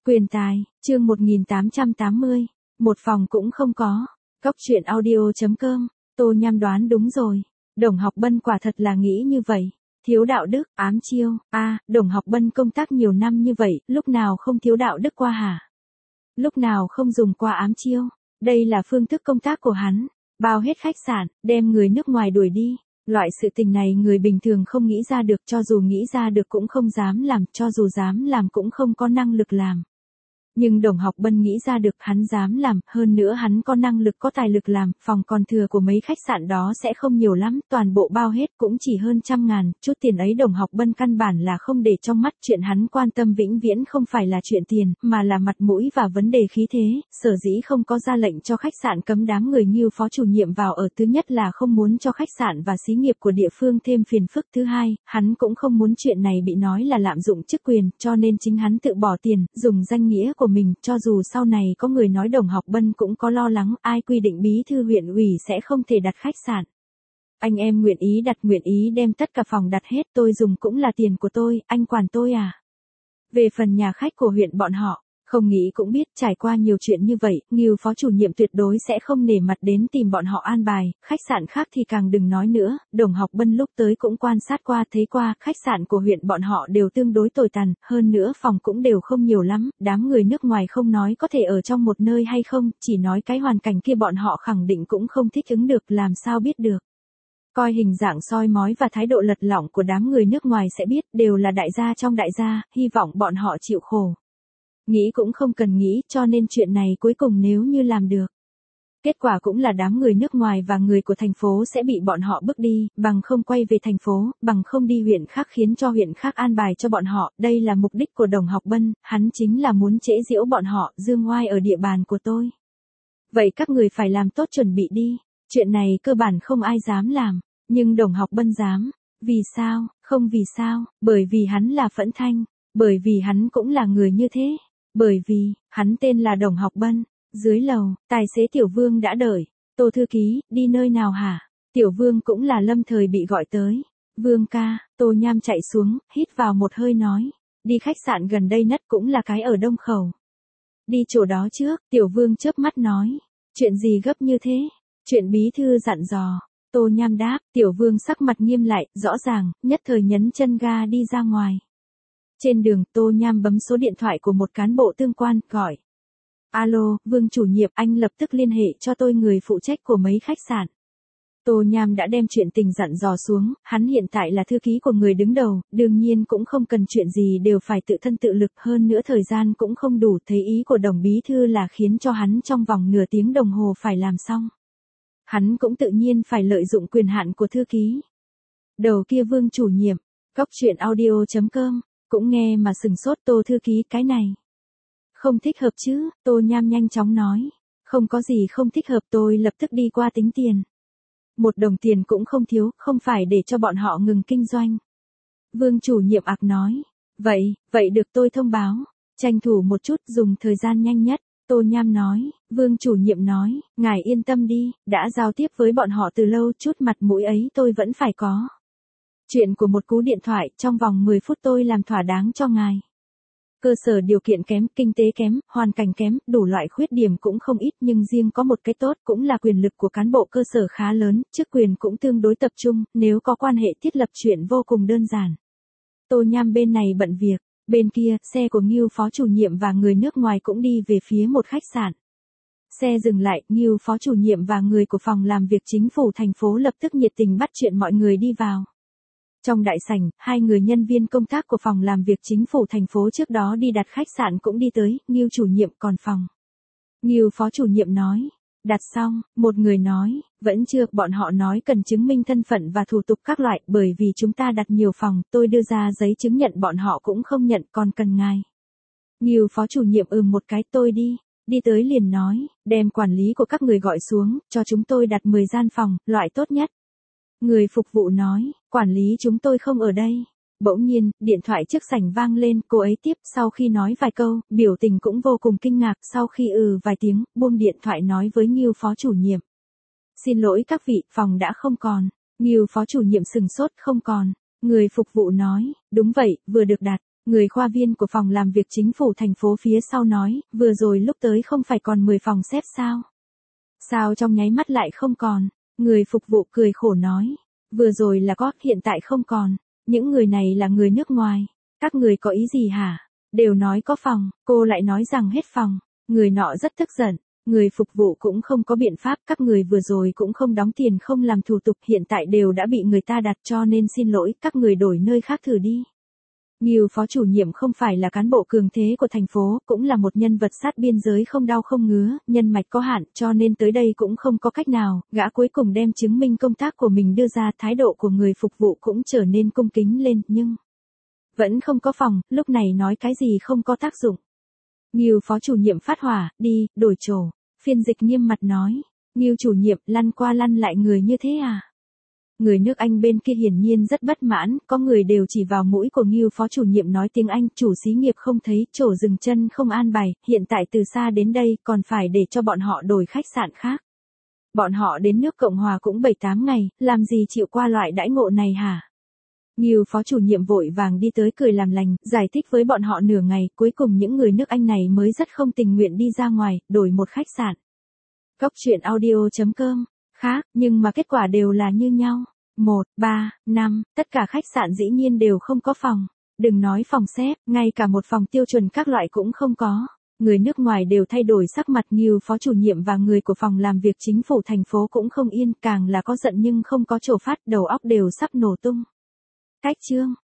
Quyền tài, chương 1880, một phòng cũng không có. Cóc truyện audio.com, Tô Nham đoán đúng rồi. Đồng Học Bân quả thật là nghĩ như vậy. Thiếu đạo đức, ám chiêu, Đồng Học Bân công tác nhiều năm như vậy, lúc nào không thiếu đạo đức qua hả? Lúc nào không dùng qua ám chiêu? Đây là phương thức công tác của hắn. Bao hết khách sạn, đem người nước ngoài đuổi đi. Loại sự tình này người bình thường không nghĩ ra được, cho dù nghĩ ra được cũng không dám làm, cho dù dám làm cũng không có năng lực làm. Nhưng Đồng Học Bân nghĩ ra được, hắn dám làm, hơn nữa hắn có năng lực có tài lực làm, phòng còn thừa của mấy khách sạn đó sẽ không nhiều lắm, toàn bộ bao hết cũng chỉ hơn 100.000, chút tiền ấy Đồng Học Bân căn bản là không để trong mắt, chuyện hắn quan tâm vĩnh viễn không phải là chuyện tiền, mà là mặt mũi và vấn đề khí thế, sở dĩ không có ra lệnh cho khách sạn cấm đám người như phó chủ nhiệm vào ở, thứ nhất là không muốn cho khách sạn và xí nghiệp của địa phương thêm phiền phức, thứ hai, hắn cũng không muốn chuyện này bị nói là lạm dụng chức quyền, cho nên chính hắn tự bỏ tiền, dùng danh nghĩa của mình, cho dù sau này có người nói Đồng Học Bân cũng có lo lắng, ai quy định bí thư huyện ủy sẽ không thể đặt khách sạn. Anh em nguyện ý đặt, nguyện ý đem tất cả phòng đặt hết, tôi dùng cũng là tiền của tôi, anh quản tôi à? Về phần nhà khách của huyện bọn họ, không nghĩ cũng biết, trải qua nhiều chuyện như vậy, Ngưu phó chủ nhiệm tuyệt đối sẽ không nể mặt đến tìm bọn họ an bài, khách sạn khác thì càng đừng nói nữa, Đồng Học Bân lúc tới cũng quan sát qua, thấy qua, khách sạn của huyện bọn họ đều tương đối tồi tàn, hơn nữa phòng cũng đều không nhiều lắm, đám người nước ngoài không nói có thể ở trong một nơi hay không, chỉ nói cái hoàn cảnh kia bọn họ khẳng định cũng không thích ứng được, làm sao biết được. Coi hình dạng soi mói và thái độ lật lọng của đám người nước ngoài sẽ biết, đều là đại gia trong đại gia, hy vọng bọn họ chịu khổ. Nghĩ cũng không cần nghĩ, cho nên chuyện này cuối cùng nếu như làm được. Kết quả cũng là đám người nước ngoài và người của thành phố sẽ bị bọn họ bước đi, bằng không quay về thành phố, bằng không đi huyện khác khiến cho huyện khác an bài cho bọn họ, đây là mục đích của Đồng Học Bân, hắn chính là muốn trễ giễu bọn họ, dương oai ở địa bàn của tôi. Vậy các người phải làm tốt chuẩn bị đi, chuyện này cơ bản không ai dám làm, nhưng Đồng Học Bân dám. Vì sao? Không vì sao, bởi vì hắn là Phẫn Thanh, bởi vì hắn cũng là người như thế. Bởi vì, hắn tên là Đồng Học Bân. Dưới lầu, tài xế Tiểu Vương đã đợi. Tô thư ký, đi nơi nào hả? Tiểu Vương cũng là lâm thời bị gọi tới. Vương ca, Tô Nham chạy xuống, hít vào một hơi nói. Đi khách sạn gần đây nhất cũng là cái ở Đông Khẩu. Đi chỗ đó trước, Tiểu Vương chớp mắt nói. Chuyện gì gấp như thế? Chuyện bí thư dặn dò. Tô Nham đáp, Tiểu Vương sắc mặt nghiêm lại, rõ ràng, nhất thời nhấn chân ga đi ra ngoài. Trên đường, Tô Nham bấm số điện thoại của một cán bộ tương quan, gọi. Alo, Vương chủ nhiệm, anh lập tức liên hệ cho tôi người phụ trách của mấy khách sạn. Tô Nham đã đem chuyện tình dặn dò xuống, hắn hiện tại là thư ký của người đứng đầu, đương nhiên cũng không cần chuyện gì đều phải tự thân tự lực, hơn nữa thời gian cũng không đủ, thấy ý của Đồng bí thư là khiến cho hắn trong vòng nửa tiếng đồng hồ phải làm xong. Hắn cũng tự nhiên phải lợi dụng quyền hạn của thư ký. Đầu kia Vương chủ nhiệm, Cóc truyện audio.com, cũng nghe mà sừng sốt. Tô thư ký, cái này không thích hợp chứ? Tô Nham nhanh chóng nói. Không có gì không thích hợp, tôi lập tức đi qua tính tiền. 1 đồng tiền cũng không thiếu, không phải để cho bọn họ ngừng kinh doanh. Vương chủ nhiệm ạc nói. Vậy được, tôi thông báo. Tranh thủ một chút, dùng thời gian nhanh nhất. Tô Nham nói. Vương chủ nhiệm nói, ngài yên tâm đi, đã giao tiếp với bọn họ từ lâu, chút mặt mũi ấy tôi vẫn phải có. Chuyện của một cú điện thoại, trong vòng 10 phút tôi làm thỏa đáng cho ngài. Cơ sở điều kiện kém, kinh tế kém, hoàn cảnh kém, đủ loại khuyết điểm cũng không ít, nhưng riêng có một cái tốt cũng là quyền lực của cán bộ cơ sở khá lớn, chức quyền cũng tương đối tập trung, nếu có quan hệ thiết lập chuyện vô cùng đơn giản. Tô Nham bên này bận việc, bên kia, xe của Ngưu phó chủ nhiệm và người nước ngoài cũng đi về phía một khách sạn. Xe dừng lại, Ngưu phó chủ nhiệm và người của phòng làm việc chính phủ thành phố lập tức nhiệt tình bắt chuyện mọi người đi vào. Trong đại sảnh, 2 người nhân viên công tác của phòng làm việc chính phủ thành phố trước đó đi đặt khách sạn cũng đi tới, Ngưu chủ nhiệm còn phòng. Ngưu phó chủ nhiệm nói, đặt xong, một người nói, vẫn chưa, bọn họ nói cần chứng minh thân phận và thủ tục các loại, bởi vì chúng ta đặt nhiều phòng, tôi đưa ra giấy chứng nhận bọn họ cũng không nhận, còn cần ngài. Ngưu phó chủ nhiệm một cái, tôi đi tới liền nói, đem quản lý của các người gọi xuống, cho chúng tôi đặt 10 gian phòng, loại tốt nhất. Người phục vụ nói, quản lý chúng tôi không ở đây. Bỗng nhiên, điện thoại trước sảnh vang lên, cô ấy tiếp, sau khi nói vài câu, biểu tình cũng vô cùng kinh ngạc, sau khi vài tiếng, buông điện thoại nói với Ngưu phó chủ nhiệm. Xin lỗi các vị, phòng đã không còn. Ngưu phó chủ nhiệm sừng sốt, không còn. Người phục vụ nói, đúng vậy, vừa được đặt. Người khoa viên của phòng làm việc chính phủ thành phố phía sau nói, vừa rồi lúc tới không phải còn 10 phòng xếp sao? Sao trong nháy mắt lại không còn? Người phục vụ cười khổ nói, vừa rồi là có, hiện tại không còn. Những người này là người nước ngoài. Các người có ý gì hả? Đều nói có phòng, cô lại nói rằng hết phòng. Người nọ rất tức giận. Người phục vụ cũng không có biện pháp, các người vừa rồi cũng không đóng tiền không làm thủ tục, hiện tại đều đã bị người ta đặt cho nên xin lỗi, các người đổi nơi khác thử đi. Ngưu phó chủ nhiệm không phải là cán bộ cường thế của thành phố, cũng là một nhân vật sát biên giới không đau không ngứa, nhân mạch có hạn, cho nên tới đây cũng không có cách nào, gã cuối cùng đem chứng minh công tác của mình đưa ra, thái độ của người phục vụ cũng trở nên cung kính lên, nhưng vẫn không có phòng, lúc này nói cái gì không có tác dụng. Ngưu phó chủ nhiệm phát hỏa, đi, đổi chỗ. Phiên dịch nghiêm mặt nói, Ngưu chủ nhiệm lăn qua lăn lại người như thế à? Người nước Anh bên kia hiển nhiên rất bất mãn, có người đều chỉ vào mũi của Ngưu phó chủ nhiệm nói tiếng Anh, chủ xí nghiệp không thấy, chỗ dừng chân không an bài, hiện tại từ xa đến đây còn phải để cho bọn họ đổi khách sạn khác. Bọn họ đến nước Cộng Hòa cũng 7-8 ngày, làm gì chịu qua loại đãi ngộ này hả? Ngưu phó chủ nhiệm vội vàng đi tới cười làm lành, giải thích với bọn họ nửa ngày, cuối cùng những người nước Anh này mới rất không tình nguyện đi ra ngoài, đổi một khách sạn. Góc truyện audio.com, khác, nhưng mà kết quả đều là như nhau. 1, 3, 5, tất cả khách sạn dĩ nhiên đều không có phòng. Đừng nói phòng xếp, ngay cả một phòng tiêu chuẩn các loại cũng không có. Người nước ngoài đều thay đổi sắc mặt, Ngưu phó chủ nhiệm và người của phòng làm việc chính phủ thành phố cũng không yên, càng là có giận nhưng không có chỗ phát, đầu óc đều sắp nổ tung. Cách chương